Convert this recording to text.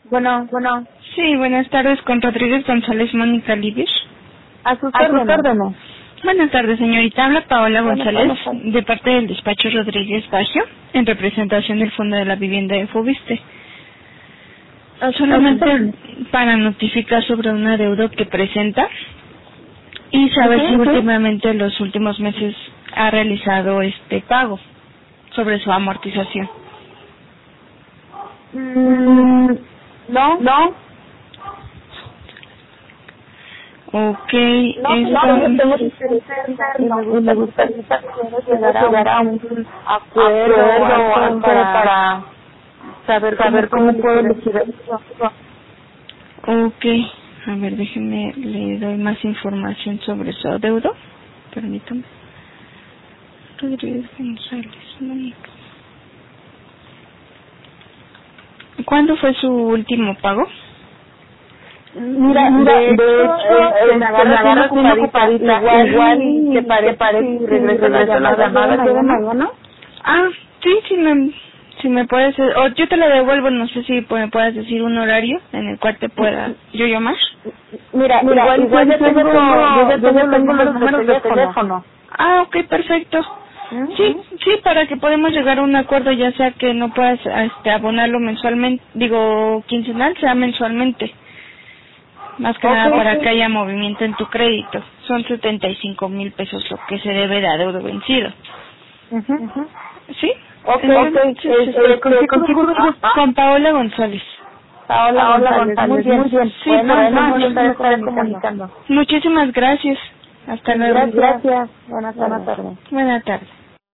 Bueno. Sí, buenas tardes, con Rodríguez González Mónica Libier. A sus órdenes. Buenas tardes, señorita. Habla Paola González, buenas tardes. de parte del despacho Rodríguez Baggio, en representación del Fondo de la Vivienda de Fobiste. Solamente para notificar sobre un adeudo que presenta y saber si últimamente en los últimos meses ha realizado este pago sobre su amortización. No. Ok, Me gustaría llegar a un acuerdo o algo para saber cómo puedo liquidar eso. Ok, a ver, déjeme, le doy más información sobre su adeudo. Permítame. Rodríguez González, Mónica. ¿Cuándo fue su último pago? Mira, de hecho, me agarras una ocupadita. Igual te parece si regreso la llamada de mañana. Ah, sí, si me puedes, o yo te la devuelvo, no sé si me puedes decir un horario en el cual te pueda yo llamar. Mira, igual yo ya tengo los números de teléfono. Ah, ok, perfecto. Sí, para que podamos llegar a un acuerdo, ya sea que no puedas abonarlo mensualmente, quincenal, sea mensualmente. Más que nada para que haya movimiento en tu crédito. Son 75,000 pesos lo que se debe de adeudo vencido. ¿Sí? Con Paola González. Paola González, muy bien. Sí, bueno, yo estaré comunicando. Muchísimas gracias. Hasta luego. Gracias. Buenas tardes. Buenas tardes.